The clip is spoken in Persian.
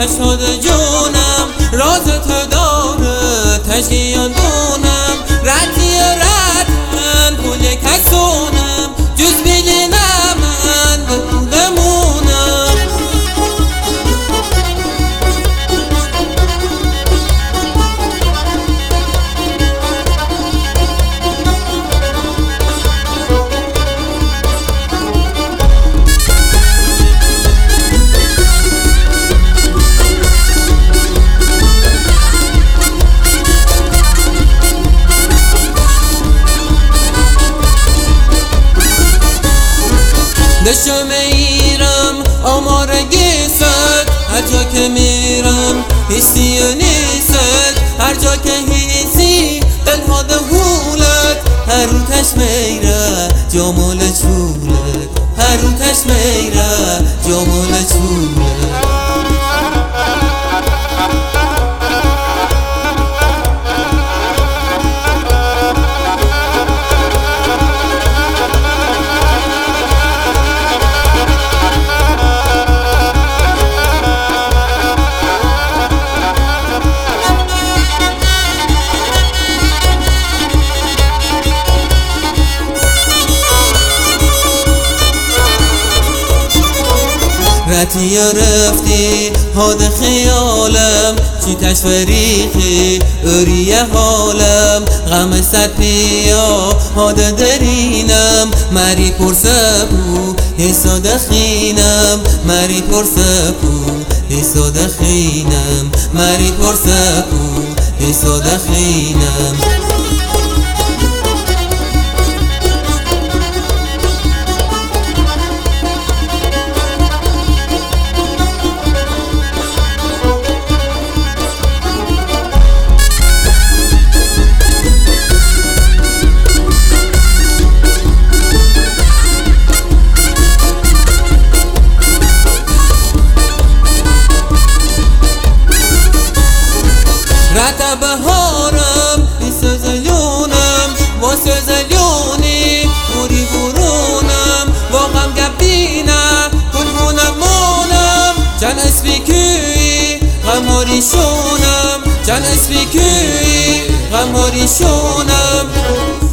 اشهاد جونم راز تو داره تشکیان دونم رتی رتن پول کسونم جز بیلی نمن بمونم دشو میرم آمارگی سد هر جا که میرم حسی و نیست هر جا که حسی دلها دهولت هر رو تش میره جامال چولت هر رو تش میره جامال چولت رتی رفتی هاد خیالم چی تشفریخی اوریه حالم غم صد پیا هاد درینم مری پرسه بو حساد خینم مری پرسه بو حساد خینم مری پرسه بو حساد خینم رت بهارم بی سزلیونم با سزلیونی بوری برونم با غم گبینم کنمونم مونم چند اسبی کی غماری شونم چند اسبی کی غماری شونم